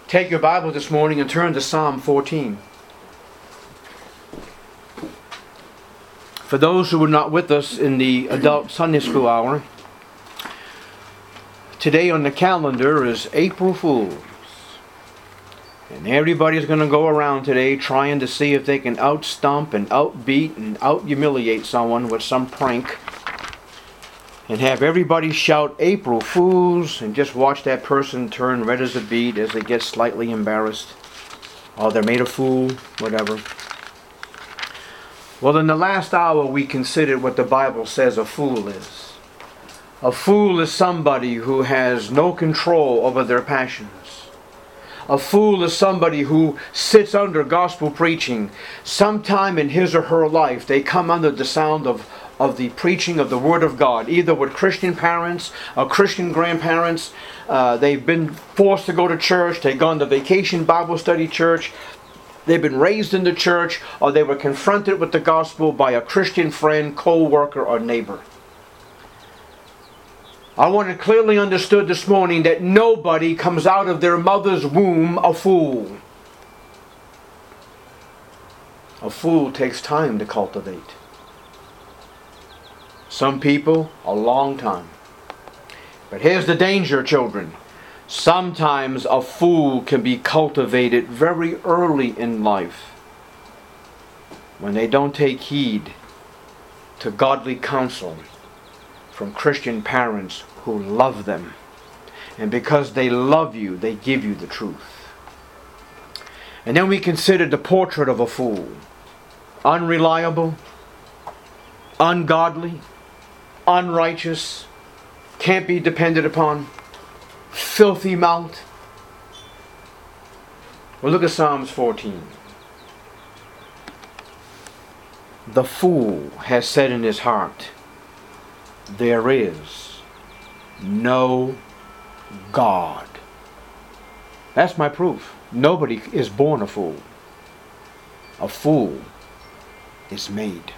Take your Bible this morning and turn to Psalm 14. For those who were not with us in the adult Sunday school hour, today on the calendar is April Fool's. And everybody's going to go around today trying to see if they can outstump and outbeat and out-humiliate someone with some prank. And have everybody shout April Fools and just watch that person turn red as a beet as they get slightly embarrassed. Oh, they're made a fool, whatever. Well, in the last hour we considered what the Bible says a fool is. A fool is somebody who has no control over their passions. A fool is somebody who sits under gospel preaching. Sometime in his or her life they come under the sound of the preaching of the Word of God, either with Christian parents or Christian grandparents. They've been forced to go to church. They've gone to vacation Bible study church. They've been raised in the church, or they were confronted with the gospel by a Christian friend, co-worker, or neighbor. I want it clearly understood this morning that nobody comes out of their mother's womb a fool. A fool takes time to cultivate. Some people, a long time. But here's the danger, children. Sometimes a fool can be cultivated very early in life when they don't take heed to godly counsel from Christian parents who love them. And because they love you, they give you the truth. And then we consider the portrait of a fool. Unreliable, ungodly, unrighteous, can't be depended upon, filthy mouth. Well, look at Psalms 14. The fool has said in his heart, there is no God. That's my proof. Nobody is born a fool. A fool is made.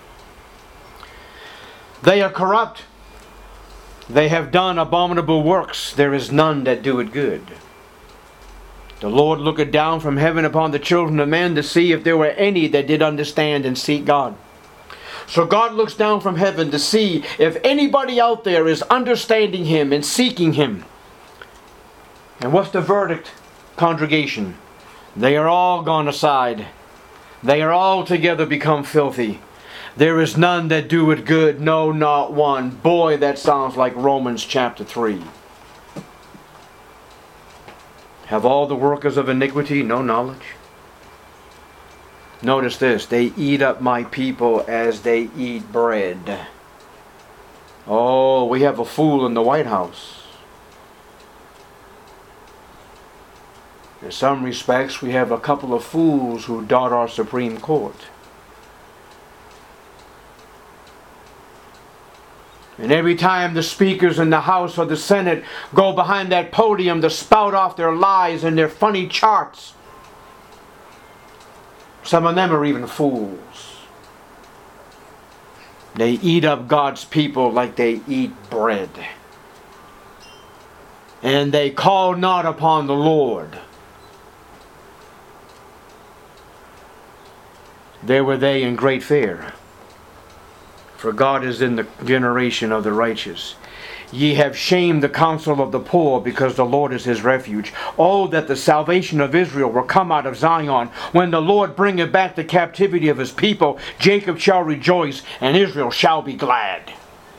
They are corrupt. They have done abominable works. There is none that do it good. The Lord looketh down from heaven upon the children of men to see if there were any that did understand and seek God. So God looks down from heaven to see if anybody out there is understanding Him and seeking Him. And what's the verdict, congregation? They are all gone aside. They are all together become filthy. There is none that do it good, no, not one. Boy, that sounds like Romans chapter 3. Have all the workers of iniquity no knowledge? Notice this, they eat up my people as they eat bread. Oh, we have a fool in the White House. In some respects, we have a couple of fools who dot our Supreme Court. And every time the speakers in the House or the Senate go behind that podium to spout off their lies and their funny charts, some of them are even fools. They eat up God's people like they eat bread. And they call not upon the Lord. There were they in great fear. For God is in the generation of the righteous. Ye have shamed the counsel of the poor, because the Lord is his refuge. Oh, that the salvation of Israel were come out of Zion. When the Lord bringeth back the captivity of his people, Jacob shall rejoice, and Israel shall be glad.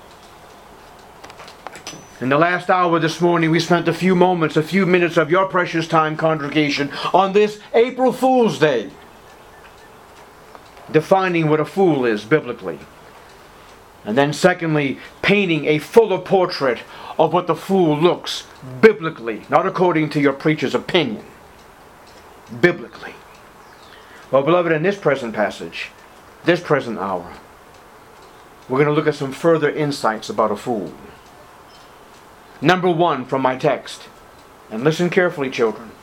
In the last hour this morning, we spent a few minutes of your precious time, congregation, on this April Fool's Day, defining what a fool is biblically. And then secondly, painting a fuller portrait of what the fool looks biblically, not according to your preacher's opinion. Biblically. Well, beloved, in this present passage, this present hour, we're going to look at some further insights about a fool. Number one from my text. And listen carefully, children.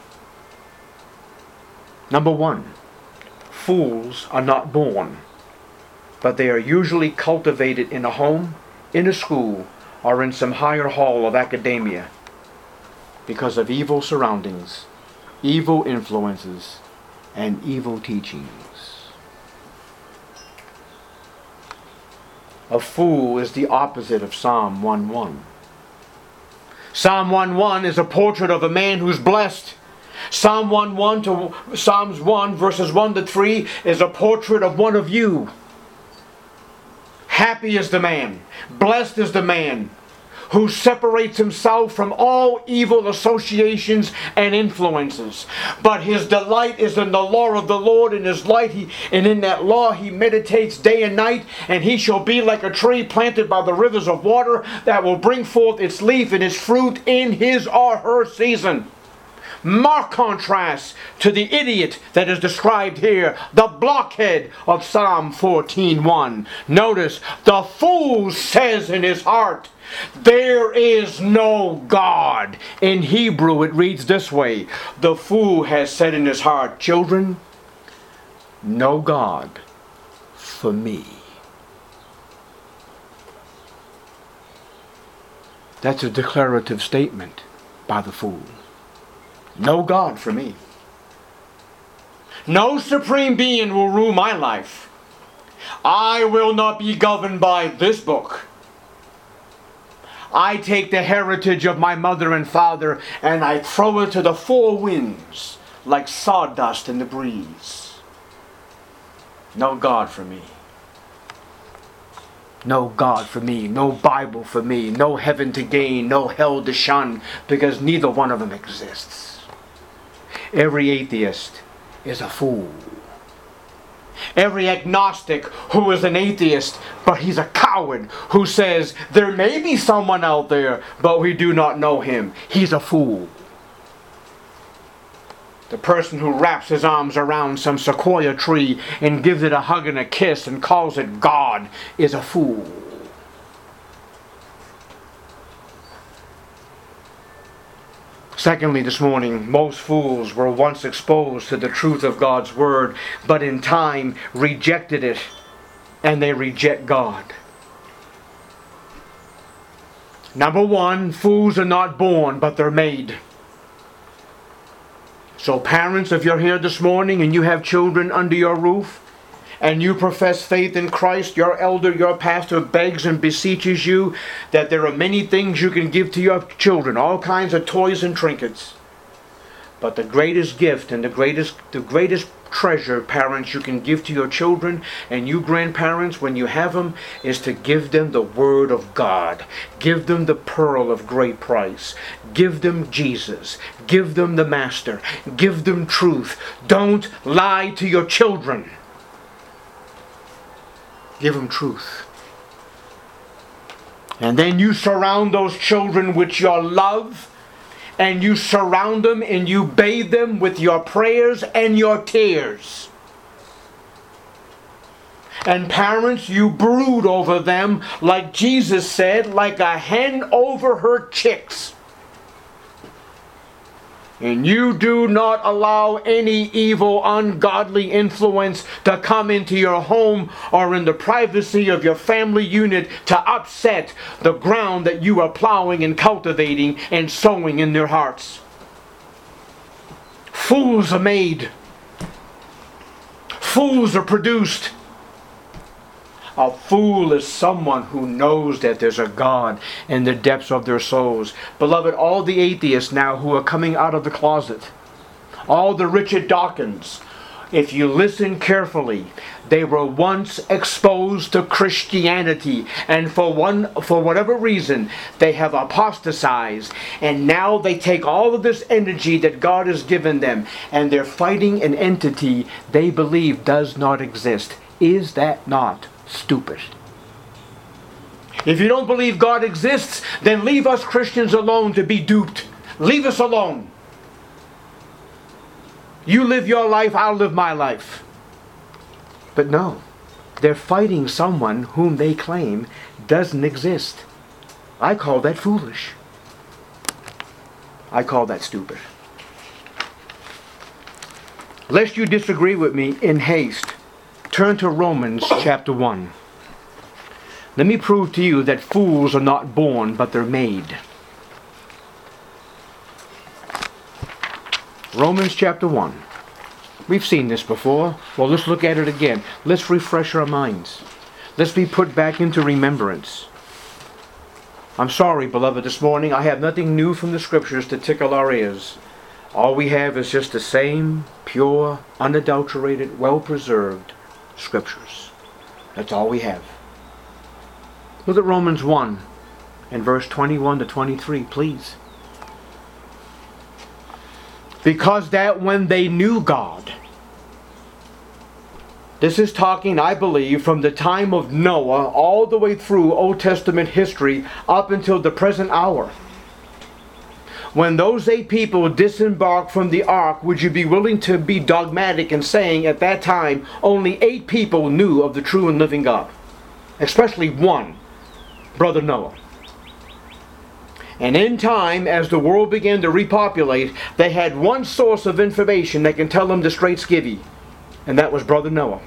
Number one, fools are not born, but they are usually cultivated in a home, in a school, or in some higher hall of academia because of evil surroundings evil influences, and evil teachings. A fool is the opposite of Psalm 1:1. Psalm 1:1 is a portrait of a man who's blessed. Psalms 1 verses 1 to 3 is a portrait of one of you. Happy is the man, blessed is the man who separates himself from all evil associations and influences. But his delight is in the law of the Lord, and in that law he meditates day and night, and he shall be like a tree planted by the rivers of water that will bring forth its leaf and its fruit in his or her season. Mark contrast to the idiot that is described here, the blockhead of Psalm 14:1. Notice, the fool says in his heart, there is no God. In Hebrew it reads this way, the fool has said in his heart, children, no God for me. That's a declarative statement by the fool. No God for me. No supreme being will rule my life. I will not be governed by this book. I take the heritage of my mother and father and I throw it to the four winds like sawdust in the breeze. No God for me. No God for me. No Bible for me. No heaven to gain. No hell to shun, because neither one of them exists. Every atheist is a fool. Every agnostic who is an atheist, but he's a coward, who says there may be someone out there, but we do not know him, he's a fool. The person who wraps his arms around some sequoia tree and gives it a hug and a kiss and calls it God is a fool. Secondly, this morning, most fools were once exposed to the truth of God's Word, but in time rejected it, and they reject God. Number one, fools are not born, but they're made. So parents, if you're here this morning and you have children under your roof, and you profess faith in Christ, your elder, your pastor begs and beseeches you that there are many things you can give to your children, all kinds of toys and trinkets. But the greatest gift and the greatest treasure, parents, you can give to your children, and you grandparents, when you have them, is to give them the Word of God. Give them the pearl of great price. Give them Jesus. Give them the Master. Give them truth. Don't lie to your children. Give them truth. And then you surround those children with your love, and you surround them and you bathe them with your prayers and your tears. And parents, you brood over them, like Jesus said, like a hen over her chicks. And you do not allow any evil, ungodly influence to come into your home or in the privacy of your family unit to upset the ground that you are plowing and cultivating and sowing in their hearts. Fools are made. Fools are produced. A fool is someone who knows that there's a God in the depths of their souls. Beloved, all the atheists now who are coming out of the closet, all the Richard Dawkins, if you listen carefully, they were once exposed to Christianity, and for whatever reason, they have apostatized, and now they take all of this energy that God has given them, and they're fighting an entity they believe does not exist. Is that not stupid? If you don't believe God exists, then leave us Christians alone to be duped. Leave us alone. You live your life, I'll live my life. But no, they're fighting someone whom they claim doesn't exist. I call that foolish. I call that stupid. Lest you disagree with me in haste, turn to Romans chapter 1. Let me prove to you that fools are not born, but they're made. Romans chapter 1. We've seen this before. Well, let's look at it again. Let's refresh our minds. Let's be put back into remembrance. I'm sorry, beloved, this morning I have nothing new from the Scriptures to tickle our ears. All we have is just the same pure, unadulterated, well-preserved Scriptures. That's all we have. Look at Romans 1 and verse 21 to 23, please. Because that when they knew God, this is talking, I believe, from the time of Noah all the way through Old Testament history up until the present hour. When those 8 people disembarked from the ark, would you be willing to be dogmatic in saying at that time only 8 people knew of the true and living God? Especially one, Brother Noah. And in time, as the world began to repopulate, they had one source of information that can tell them the straight skivvy. And that was Brother Noah.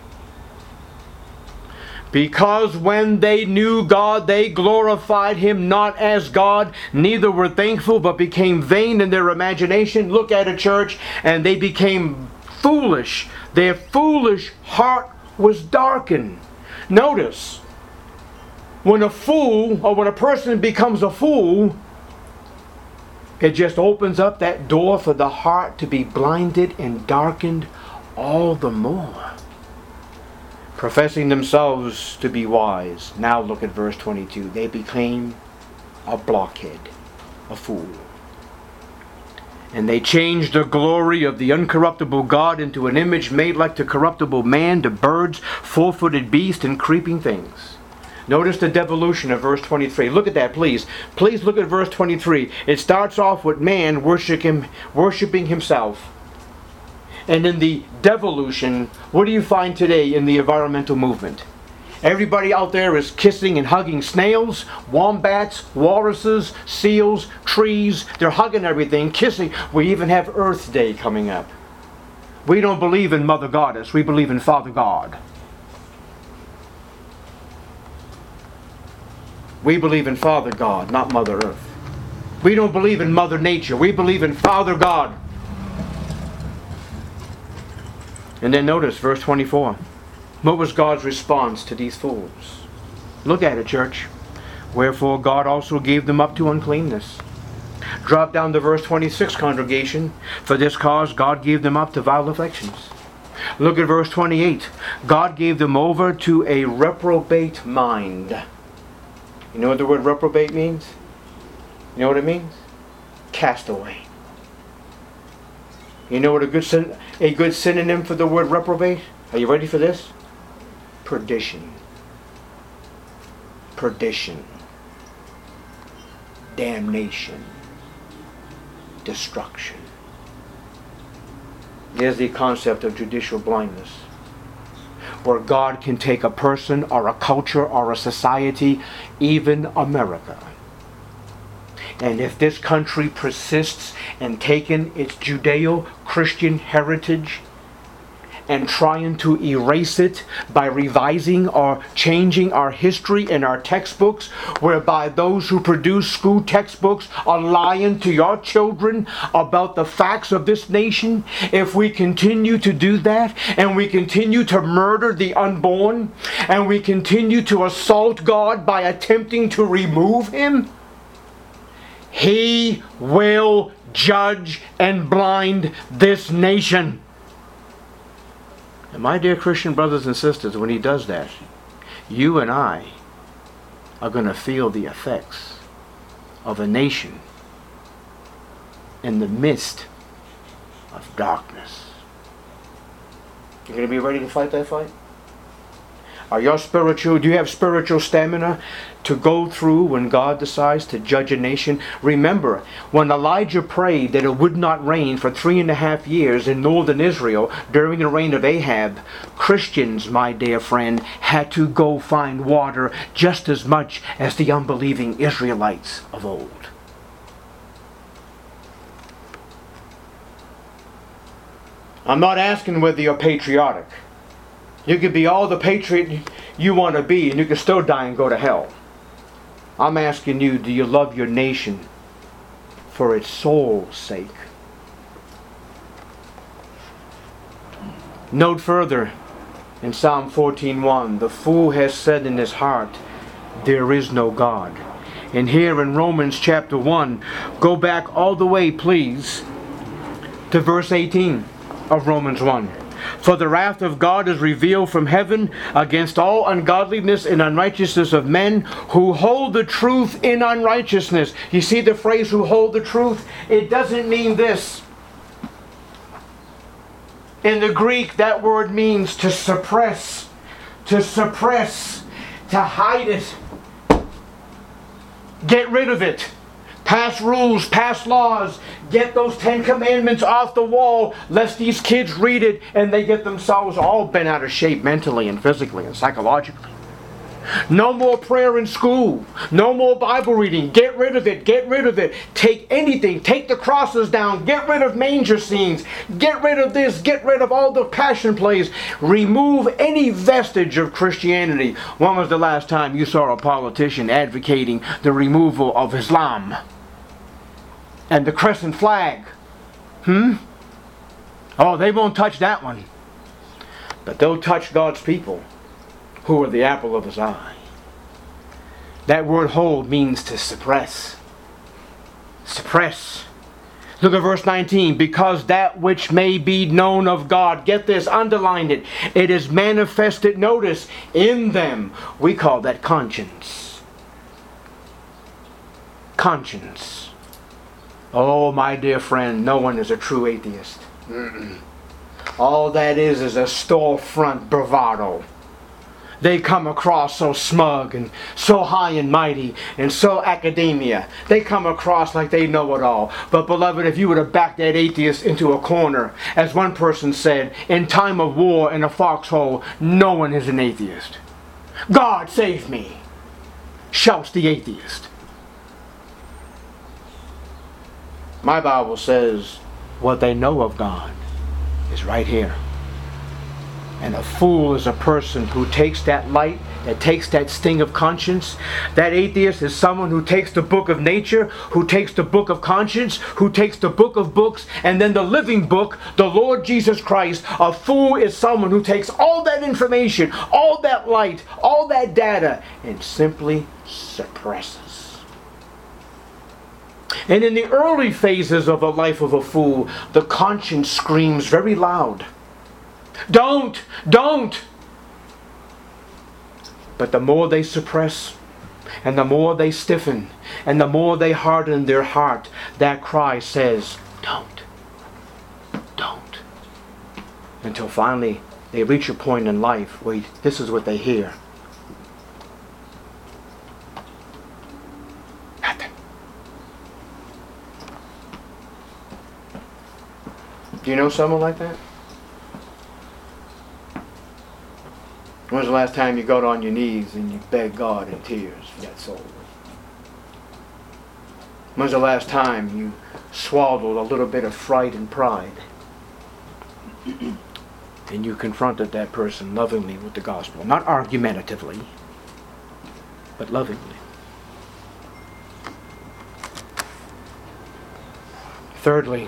Because when they knew God, they glorified Him not as God, neither were thankful, but became vain in their imagination. Look at it, church. And they became foolish. Their foolish heart was darkened. Notice, when a fool, or when a person becomes a fool, it just opens up that door for the heart to be blinded and darkened all the more. Professing themselves to be wise. Now look at verse 22. They became a blockhead, a fool. And they changed the glory of the uncorruptible God into an image made like the corruptible man, to birds, four-footed beasts, and creeping things. Notice the devolution of verse 23. Look at that, please. Please look at verse 23. It starts off with man worshiping himself. And in the devolution, what do you find today in the environmental movement? Everybody out there is kissing and hugging snails, wombats, walruses, seals, trees. They're hugging everything, kissing. We even have Earth Day coming up. We don't believe in Mother Goddess. We believe in Father God. We believe in Father God, not Mother Earth. We don't believe in Mother Nature. We believe in Father God. And then notice verse 24. What was God's response to these fools? Look at it, church. Wherefore God also gave them up to uncleanness. Drop down to verse 26, congregation. For this cause God gave them up to vile affections. Look at verse 28. God gave them over to a reprobate mind. You know what the word reprobate means? You know what it means? Castaway. You know what a good synonym for the word reprobate? Are you ready for this? Perdition. Perdition. Damnation. Destruction. There's the concept of judicial blindness, where God can take a person or a culture or a society, even America. And if this country persists in taking its Judeo-Christian heritage and trying to erase it by revising or changing our history in our textbooks, whereby those who produce school textbooks are lying to your children about the facts of this nation, if we continue to do that, and we continue to murder the unborn, and we continue to assault God by attempting to remove Him, He will judge and blind this nation. And my dear Christian brothers and sisters, when He does that, you and I are going to feel the effects of a nation in the midst of darkness. You going to be ready to fight that fight? Do you have spiritual stamina to go through when God decides to judge a nation? Remember, when Elijah prayed that it would not rain for 3.5 years in northern Israel during the reign of Ahab, Christians, my dear friend, had to go find water just as much as the unbelieving Israelites of old. I'm not asking whether you're patriotic. You could be all the patriot you want to be, and you can still die and go to hell. I'm asking you, do you love your nation for its soul's sake? Note further in Psalm 14:1, the fool has said in his heart, there is no God. And here in Romans chapter 1, go back all the way, please, to verse 18 of Romans 1. For the wrath of God is revealed from heaven against all ungodliness and unrighteousness of men who hold the truth in unrighteousness. You see the phrase, who hold the truth? It doesn't mean this. In the Greek, that word means to suppress, to hide it, get rid of it. Pass rules, pass laws, get those 10 commandments off the wall, lest these kids read it and they get themselves all bent out of shape mentally and physically and psychologically. No more prayer in school. No more Bible reading. Get rid of it. Get rid of it. Take anything. Take the crosses down. Get rid of manger scenes. Get rid of this. Get rid of all the passion plays. Remove any vestige of Christianity. When was the last time you saw a politician advocating the removal of Islam and the crescent flag? Oh, they won't touch that one. But they'll touch God's people, who are the apple of his eye. That word hold means to suppress. Suppress. Look at verse 19. Because that which may be known of God, get this, underline it, it is manifested, notice, in them. We call that conscience. Conscience. Oh, my dear friend, no one is a true atheist. All that is a storefront bravado. They come across so smug and so high and mighty and so academia. They come across like they know it all. But beloved, if you were to back that atheist into a corner, as one person said, in time of war in a foxhole, no one is an atheist. God save me, shouts the atheist. My Bible says what they know of God is right here. And a fool is a person who takes that light, that takes that sting of conscience. That atheist is someone who takes the book of nature, who takes the book of conscience, who takes the book of books, and then the living book, the Lord Jesus Christ. A fool is someone who takes all that information, all that light, all that data, and simply suppresses. And in the early phases of the life of a fool, the conscience screams very loud. Don't! But the more they suppress, and the more they stiffen, and the more they harden their heart, that cry says, don't. Until finally they reach a point in life where this is what they hear. Nothing. Do you know someone like that? When was the last time you got on your knees and you begged God in tears for that soul? When was the last time you swallowed a little bit of fright and pride and you confronted that person lovingly with the gospel? Not argumentatively, but lovingly. Thirdly,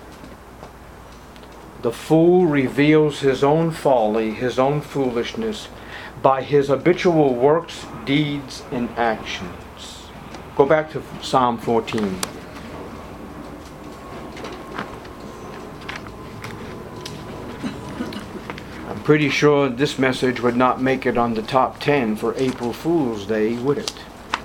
the fool reveals his own folly, his own foolishness, by his habitual works, deeds, and actions. Go back to Psalm 14. I'm pretty sure this message would not make it on the top 10 for April Fool's Day, would it?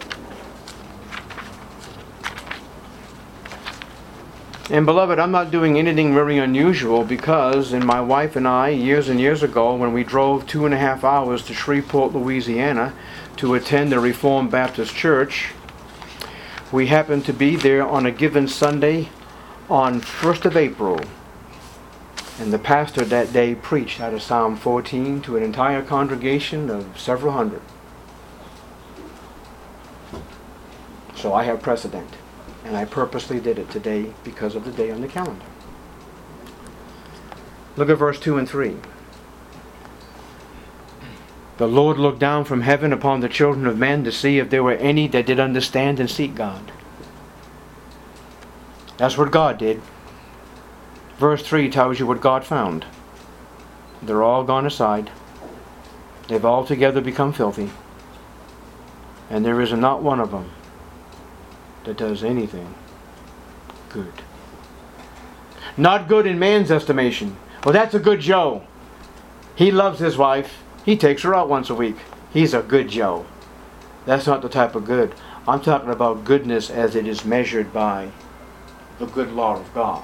And beloved, I'm not doing anything very unusual, because in my wife and I, years and years ago, when we drove 2.5 hours to Shreveport, Louisiana to attend the Reformed Baptist Church, we happened to be there on a given Sunday on 1st of April. And the pastor that day preached out of Psalm 14 to an entire congregation of several hundred. So I have precedent. And I purposely did it today because of the day on the calendar. Look at verse 2 and 3. The Lord looked down from heaven upon the children of men to see if there were any that did understand and seek God. That's what God did. Verse 3 tells you what God found. They're all gone aside. They've altogether become filthy. And there is not one of them that does anything good. Not good in man's estimation. Well, that's a good Joe. He loves his wife. He takes her out once a week. He's a good Joe. That's not the type of good. I'm talking about goodness as it is measured by the good law of God.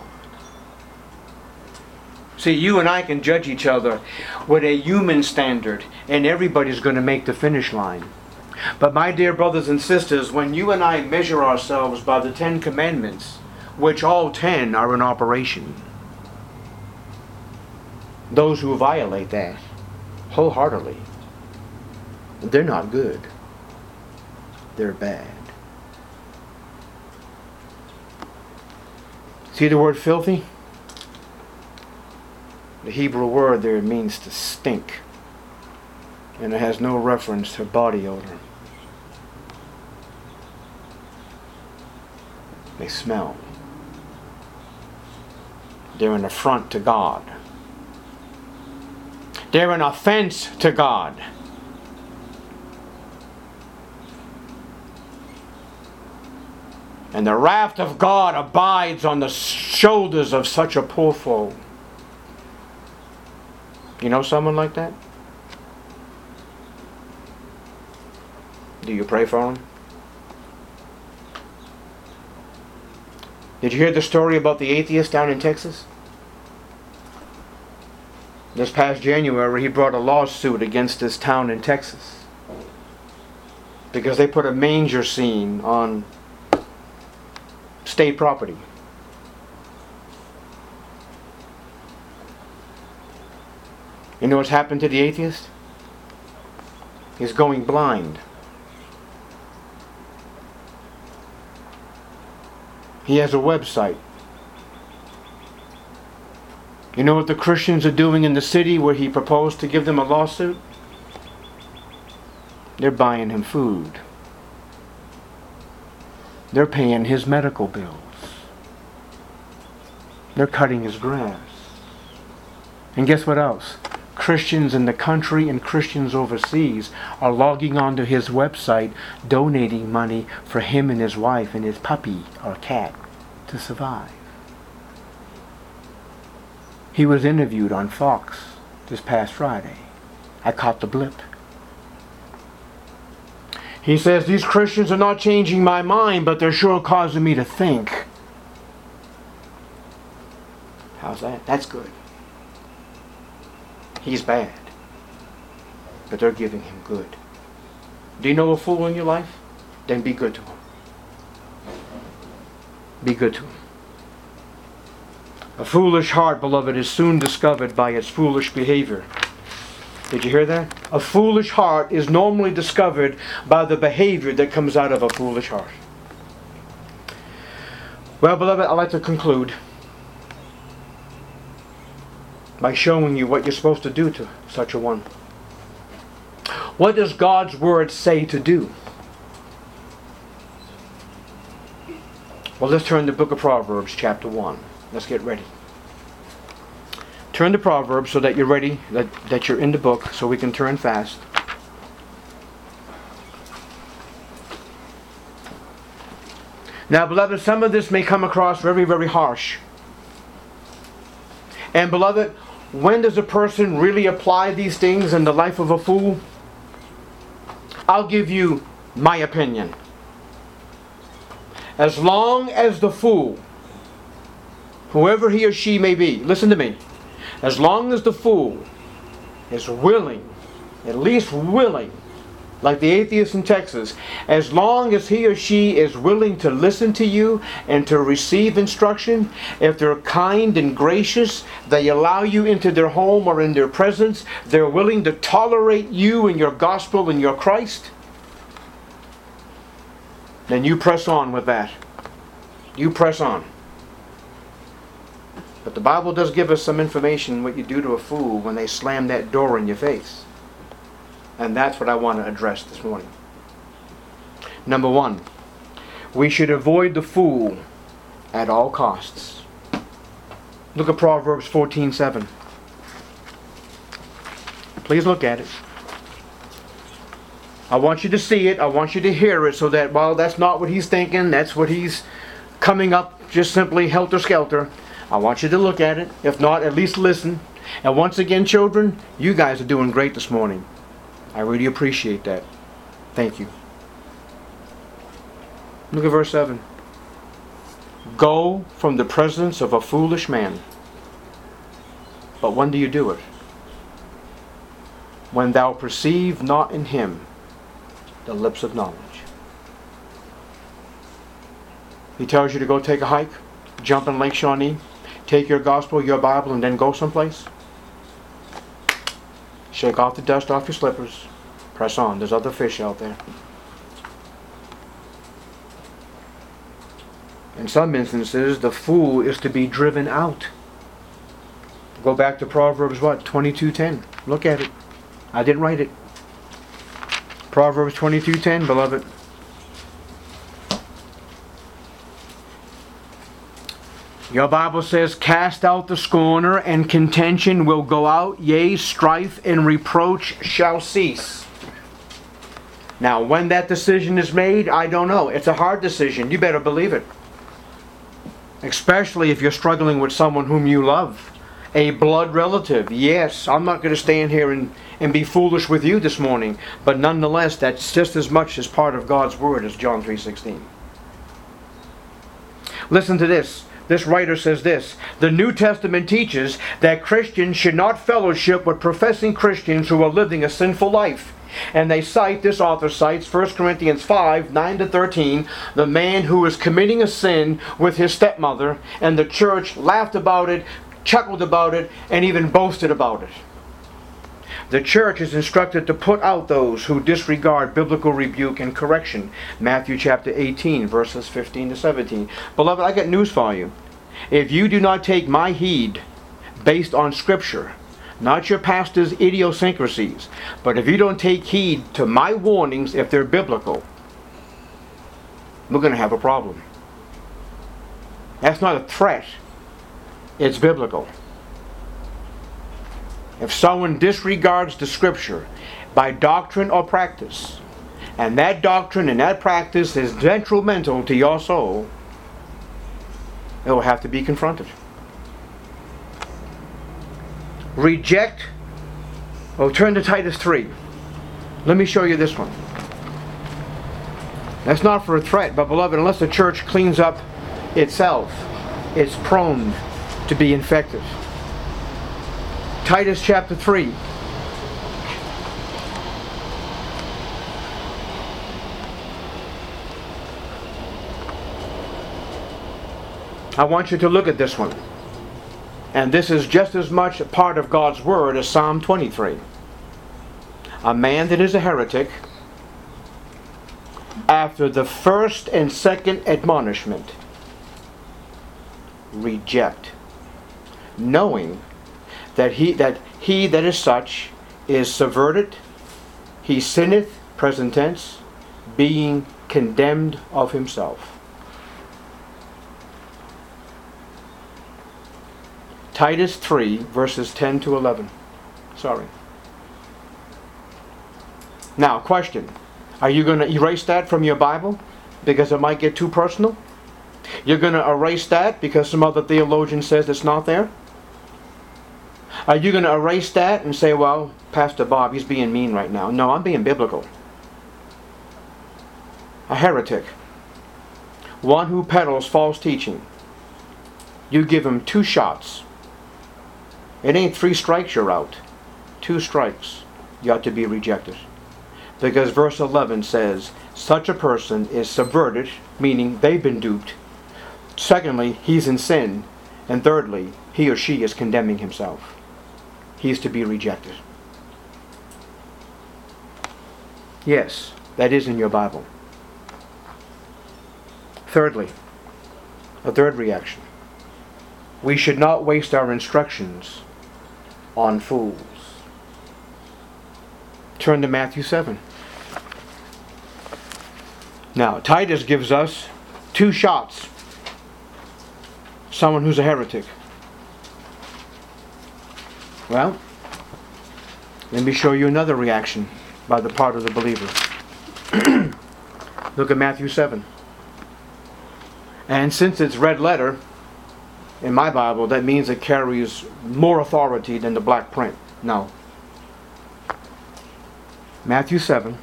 See, you and I can judge each other with a human standard, and everybody's going to make the finish line. But my dear brothers and sisters, when you and I measure ourselves by the 10 Commandments, which all 10 are in operation, those who violate that wholeheartedly, they're not good. They're bad. See the word filthy? The Hebrew word there means to stink. And it has no reference to body odor. They smell. They're an affront to God. They're an offense to God. And the wrath of God abides on the shoulders of such a poor foe. You know someone like that? Do you pray for him? Did you hear the story about the atheist down in Texas? This past January, he brought a lawsuit against this town in Texas because they put a manger scene on state property. You know what's happened to the atheist? He's going blind. He has a website. You know what the Christians are doing in the city where he proposed to give them a lawsuit? They're buying him food. They're paying his medical bills. They're cutting his grass. And guess what else? Christians in the country and Christians overseas are logging onto his website, donating money for him and his wife and his puppy or cat to survive. He was interviewed on Fox this past Friday. I caught the blip. He says, these Christians are not changing my mind, but they're sure causing me to think. How's that? That's good. He's bad, but they're giving him good. Do you know a fool in your life? Then be good to him. Be good to him. A foolish heart, beloved, is soon discovered by its foolish behavior. Did you hear that? A foolish heart is normally discovered by the behavior that comes out of a foolish heart. Well, beloved, I'd like to conclude by showing you what you're supposed to do to such a one. What does God's Word say to do? Well, let's turn to the book of Proverbs, chapter 1. Let's get ready. Turn to Proverbs so that you're ready, that you're in the book, so we can turn fast. Now, beloved, some of this may come across very, very harsh. And beloved, when does a person really apply these things in the life of a fool? I'll give you my opinion. As long as the fool, whoever he or she may be, listen to me, as long as the fool is willing, at least willing, like the atheist in Texas, as long as he or she is willing to listen to you and to receive instruction, if they're kind and gracious, they allow you into their home or in their presence, they're willing to tolerate you and your gospel and your Christ, then you press on with that. You press on. But the Bible does give us some information what you do to a fool when they slam that door in your face. And that's what I want to address this morning. Number one, we should avoid the fool at all costs. Look at Proverbs 14:7. Please look at it. I want you to see it. I want you to hear it so that, well, that's not what he's thinking. That's what he's coming up just simply helter-skelter. I want you to look at it. If not, at least listen. And once again, children, you guys are doing great this morning. I really appreciate that. Thank you. Look at verse 7. Go from the presence of a foolish man. But when do you do it? When thou perceive not in him the lips of knowledge. He tells you to go take a hike, jump in Lake Shawnee, take your gospel, your Bible, and then go someplace. Shake off the dust off your slippers. Press on. There's other fish out there. In some instances, the fool is to be driven out. Go back to Proverbs, 22:10. Look at it. I didn't write it. Proverbs 22:10, beloved. Your Bible says, cast out the scorner, and contention will go out, yea, strife and reproach shall cease. Now, when that decision is made, I don't know. It's a hard decision. You better believe it. Especially if you're struggling with someone whom you love. A blood relative. Yes, I'm not going to stand here and be foolish with you this morning. But nonetheless, that's just as much as part of God's Word as John 3:16. Listen to this. This writer says this. The New Testament teaches that Christians should not fellowship with professing Christians who are living a sinful life. And they cite, this author cites, 1 Corinthians 5, 9-13, the man who is committing a sin with his stepmother, and the church laughed about it, chuckled about it, and even boasted about it. The church is instructed to put out those who disregard biblical rebuke and correction. Matthew chapter 18, verses 15-17. Beloved, I got news for you. If you do not take my heed based on Scripture, not your pastor's idiosyncrasies, but if you don't take heed to my warnings, if they're biblical, we're going to have a problem. That's not a threat. It's biblical. If someone disregards the Scripture by doctrine or practice, and that doctrine and that practice is detrimental to your soul, it will have to be confronted. Reject. Oh, turn to Titus 3. Let me show you this one. That's not for a threat, but beloved, unless the church cleans up itself, it's prone to be infected. Titus chapter 3. I want you to look at this one. And this is just as much a part of God's Word as Psalm 23. A man that is a heretic, after the first and second admonishment, reject, knowing that he that is such is subverted, he sinneth, present tense, being condemned of himself. Titus 3, verses 10-11. Sorry. Now, question. Are you going to erase that from your Bible because it might get too personal? You're going to erase that because some other theologian says it's not there? Are you going to erase that and say, well, Pastor Bob, he's being mean right now? No, I'm being biblical. A heretic. One who peddles false teaching. You give him 2 shots. It ain't 3 strikes you're out. 2 strikes, you ought to be rejected. Because verse 11 says, such a person is subverted, meaning they've been duped. Secondly, he's in sin. And thirdly, he or she is condemning himself. He's to be rejected. Yes, that is in your Bible. Thirdly, a third reaction. We should not waste our instructions on fools. Turn to Matthew 7. Now, Titus gives us 2 shots. Someone who's a heretic. Well, Let me show you another reaction by the part of the believer. Look at Matthew 7. And since it's red letter in my Bible, that means it carries more authority than the black print. No. Matthew 7.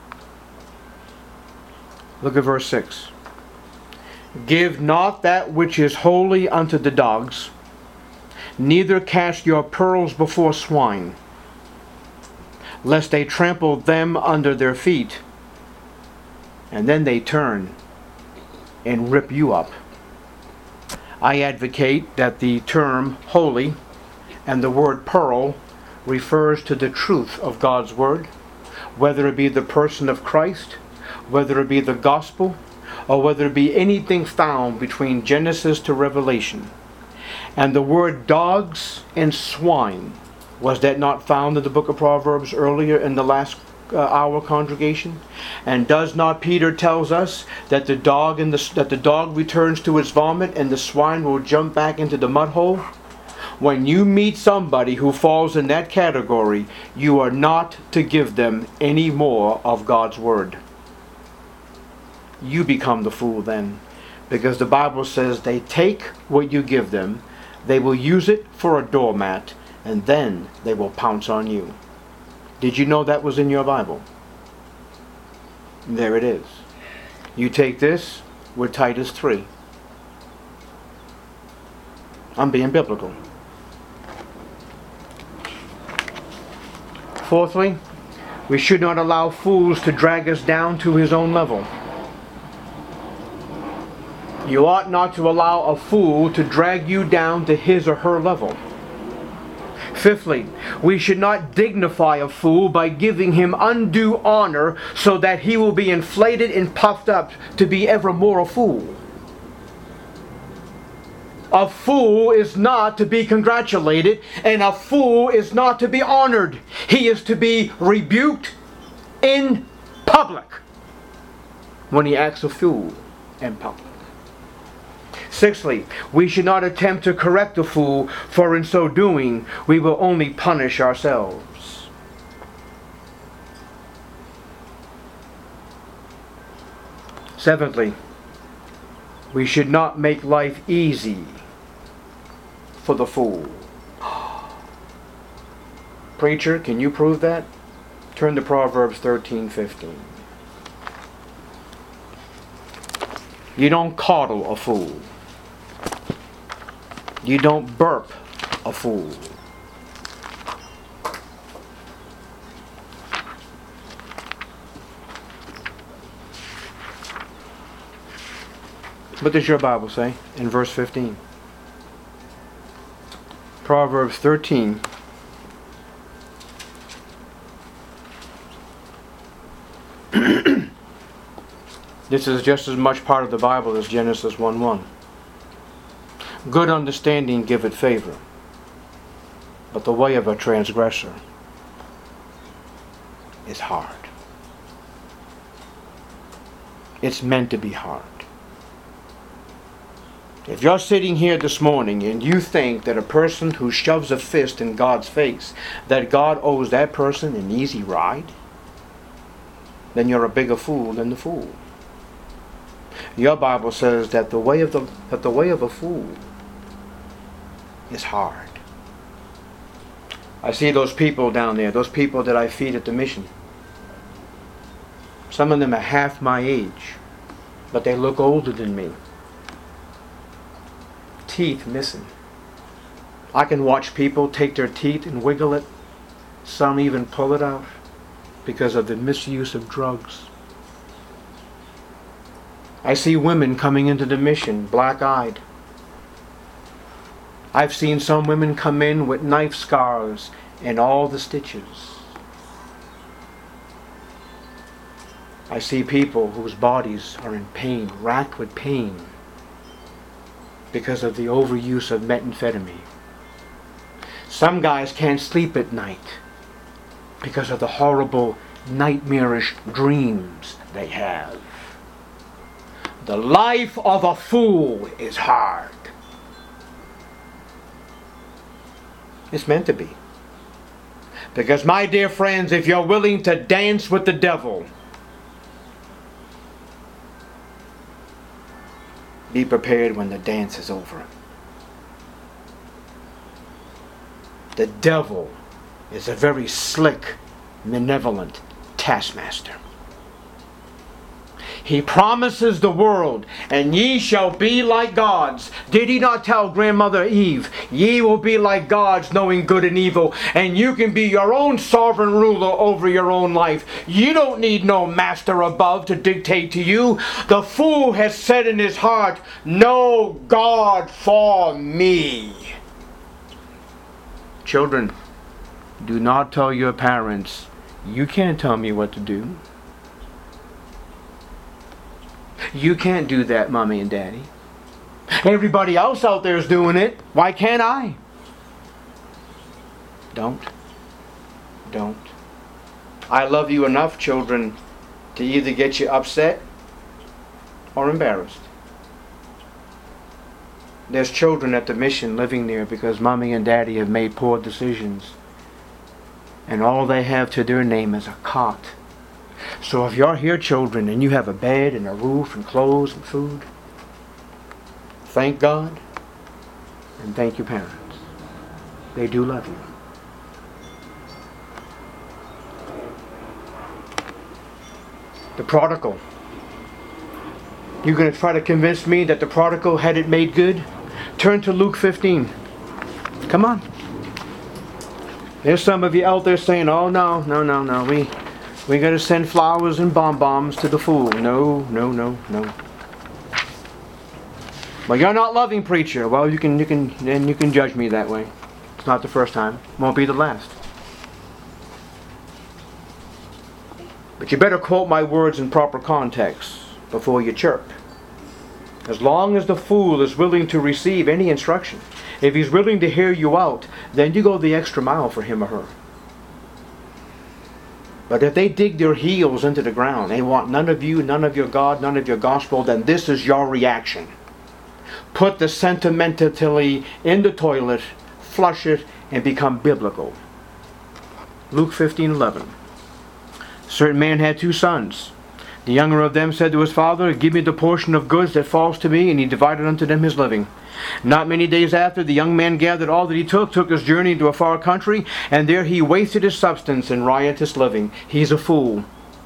Look at verse 6. Give not that which is holy unto the dogs, neither cast your pearls before swine, lest they trample them under their feet, and then they turn and rip you up. I advocate that the term holy and the word pearl refers to the truth of God's word, whether it be the person of Christ, whether it be the gospel, or whether it be anything found between Genesis to Revelation. And the word dogs and swine, was that not found in the book of Proverbs earlier in the last hour congregation? And does not Peter tells us that the dog returns to his vomit and the swine will jump back into the mud hole? When you meet somebody who falls in that category, you are not to give them any more of God's word. You become the fool then, because the Bible says they take what you give them, they will use it for a doormat, and then they will pounce on you. Did you know that was in your Bible? There it is. You take this with Titus 3. I'm being biblical. Fourthly, we should not allow fools to drag us down to his own level. You ought not to allow a fool to drag you down to his or her level. Fifthly, we should not dignify a fool by giving him undue honor so that he will be inflated and puffed up to be ever more a fool. A fool is not to be congratulated, and a fool is not to be honored. He is to be rebuked in public when he acts a fool in public. Sixthly, we should not attempt to correct a fool, for in so doing, we will only punish ourselves. Seventhly, we should not make life easy for the fool. Preacher, can you prove that? Turn to Proverbs 13:15. You don't coddle a fool. You don't burp a fool. What does your Bible say in verse 15? Proverbs 13. This is just as much part of the Bible as Genesis 1:1. Good understanding giveth favor, but the way of a transgressor is hard. It's meant to be hard. If you're sitting here this morning and you think that a person who shoves a fist in God's face, that God owes that person an easy ride, then you're a bigger fool than the fool. Your Bible says that the way of a fool is hard. I see those people down there, those people that I feed at the mission. Some of them are half my age, but they look older than me. Teeth missing. I can watch people take their teeth and wiggle it. Some even pull it out because of the misuse of drugs. I see women coming into the mission black-eyed. I've seen some women come in with knife scars and all the stitches. I see people whose bodies are in pain, racked with pain, because of the overuse of methamphetamine. Some guys can't sleep at night because of the horrible, nightmarish dreams they have. The life of a fool is hard. It's meant to be. Because, my dear friends, if you're willing to dance with the devil, be prepared when the dance is over. The devil is a very slick, malevolent taskmaster. He promises the world, and ye shall be like gods. Did he not tell grandmother Eve, ye will be like gods, knowing good and evil, and you can be your own sovereign ruler over your own life. You don't need no master above to dictate to you. The fool has said in his heart, no God for me. Children, do not tell your parents, you can't tell me what to do. You can't do that, Mommy and Daddy. Everybody else out there is doing it. Why can't I? Don't. I love you enough, children, to either get you upset or embarrassed. There's children at the mission living there because Mommy and Daddy have made poor decisions. And all they have to their name is a cot. So if you're here, children, and you have a bed and a roof and clothes and food, thank God and thank your parents. They do love you. The prodigal. You're going to try to convince me that the prodigal had it made good? Turn to Luke 15. Come on. There's some of you out there saying, oh no. We got to send flowers and bonbons to the fool. No. Well, you're not loving, preacher. Well, you can judge me that way. It's not the first time. Won't be the last. But you better quote my words in proper context before you chirp. As long as the fool is willing to receive any instruction, if he's willing to hear you out, then you go the extra mile for him or her. But if they dig their heels into the ground, they want none of you, none of your God, none of your gospel, then this is your reaction. Put the sentimentality in the toilet, flush it, and become biblical. Luke 15:11. A certain man had 2 sons. The younger of them said to his father, give me the portion of goods that falls to me, and he divided unto them his living. Not many days after, the young man gathered all that he took his journey into a far country, and there he wasted his substance in riotous living. He's a fool.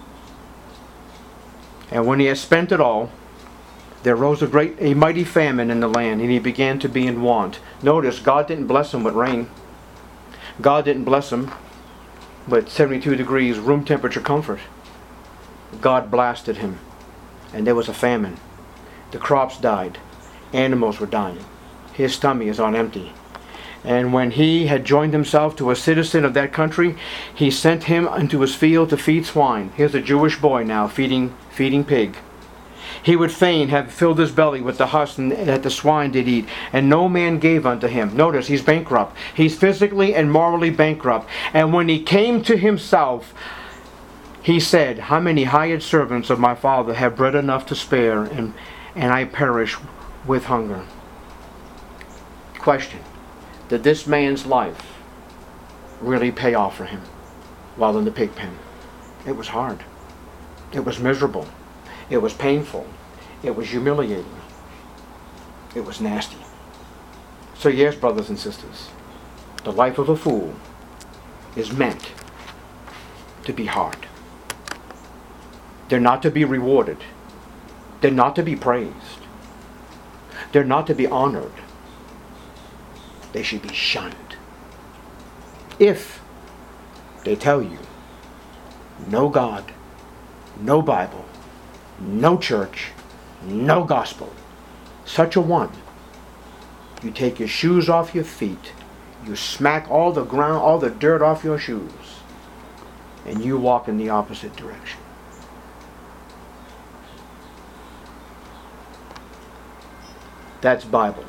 And when he had spent it all, there rose a mighty famine in the land, and he began to be in want. Notice, God didn't bless him with rain. God didn't bless him with 72 degrees room temperature comfort. God blasted him, and there was a famine. The crops died. Animals were dying. His tummy is on empty. And when he had joined himself to a citizen of that country, he sent him into his field to feed swine. Here's a Jewish boy now feeding pig. He would fain have filled his belly with the husk that the swine did eat, and no man gave unto him. Notice, he's bankrupt. He's physically and morally bankrupt. And when he came to himself, he said, how many hired servants of my father have bread enough to spare, and I perish with hunger? Question. Did this man's life really pay off for him while in the pig pen? It was hard. It was miserable. It was painful. It was humiliating. It was nasty. So yes, brothers and sisters, the life of a fool is meant to be hard. They're not to be rewarded. They're not to be praised. They're not to be honored. They should be shunned. If they tell you, no God, no Bible, no church, no gospel, such a one, you take your shoes off your feet, you smack all the ground, all the dirt off your shoes, and you walk in the opposite direction. That's Bible.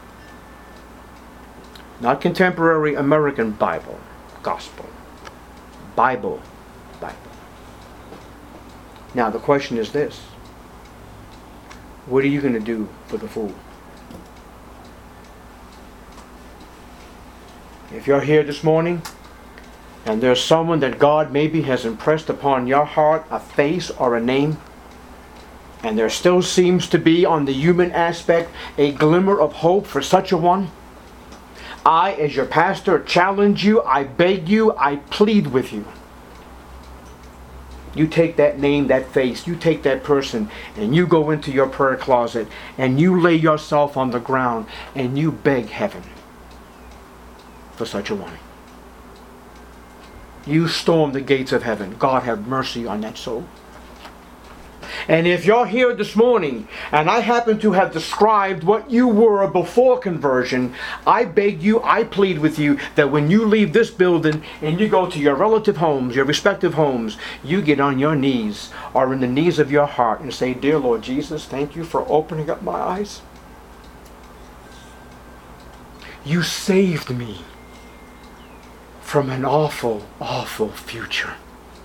Not contemporary American Bible, gospel. Bible. Now the question is this. What are you going to do for the fool? If you're here this morning and there's someone that God maybe has impressed upon your heart, a face or a name, and there still seems to be on the human aspect a glimmer of hope for such a one, I, as your pastor, challenge you, I beg you, I plead with you. You take that name, that face, you take that person, and you go into your prayer closet, and you lay yourself on the ground, and you beg heaven for such a one. You storm the gates of heaven. God have mercy on that soul. And if you're here this morning and I happen to have described what you were before conversion, I beg you, I plead with you that when you leave this building and you go to your relative homes, your respective homes, you get on your knees or in the knees of your heart and say, "Dear Lord Jesus, thank you for opening up my eyes. You saved me from an awful, awful future."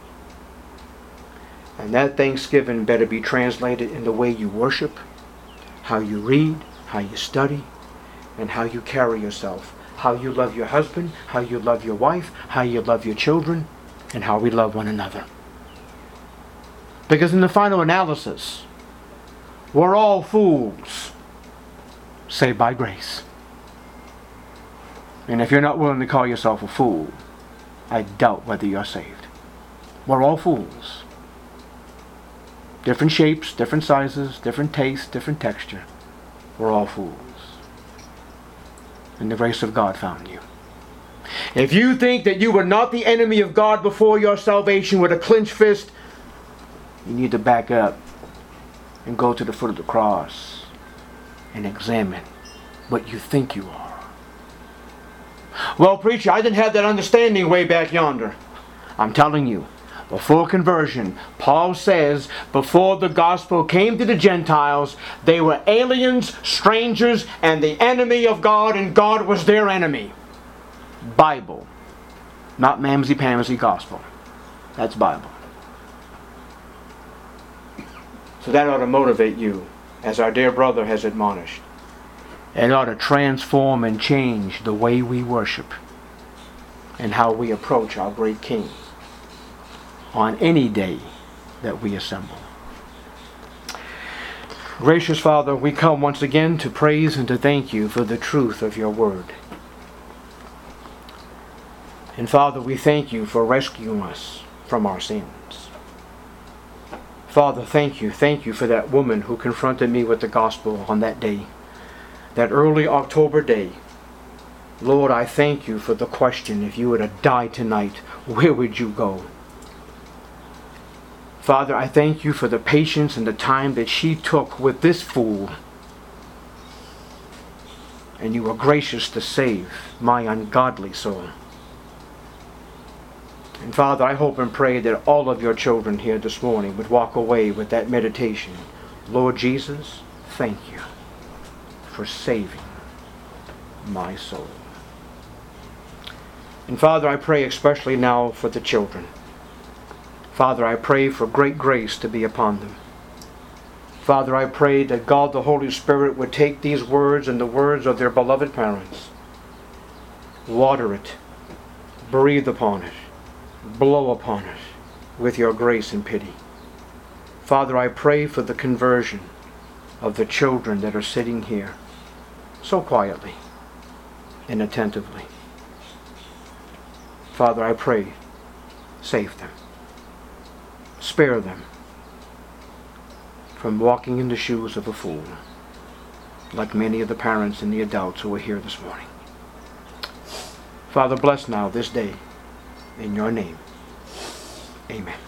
And that thanksgiving better be translated in the way you worship, how you read, how you study, and how you carry yourself. How you love your husband, how you love your wife, how you love your children, and how we love one another. Because in the final analysis, we're all fools, saved by grace. And if you're not willing to call yourself a fool, I doubt whether you're saved. We're all fools. Different shapes, different sizes, different tastes, different texture. We're all fools. And the grace of God found you. If you think that you were not the enemy of God before your salvation with a clenched fist, you need to back up and go to the foot of the cross and examine what you think you are. Well, preacher, I didn't have that understanding way back yonder. I'm telling you, before conversion, Paul says, before the gospel came to the Gentiles, they were aliens, strangers, and the enemy of God, and God was their enemy. Bible. Not mamsy-pamsy gospel. That's Bible. So that ought to motivate you, as our dear brother has admonished. It ought to transform and change the way we worship and how we approach our great King on any day that we assemble. Gracious Father, we come once again to praise and to thank you for the truth of your word. And Father, we thank you for rescuing us from our sins. Father, thank you for that woman who confronted me with the gospel on that day, that early October day. Lord, I thank you for the question, if you were to die tonight, where would you go? Father, I thank you for the patience and the time that she took with this fool. And you were gracious to save my ungodly soul. And Father, I hope and pray that all of your children here this morning would walk away with that meditation. Lord Jesus, thank you for saving my soul. And Father, I pray especially now for the children. Father, I pray for great grace to be upon them. Father, I pray that God the Holy Spirit would take these words and the words of their beloved parents, water it, breathe upon it, blow upon it with your grace and pity. Father, I pray for the conversion of the children that are sitting here so quietly and attentively. Father, I pray, save them. Spare them from walking in the shoes of a fool, like many of the parents and the adults who are here this morning. Father, bless now this day in your name. Amen.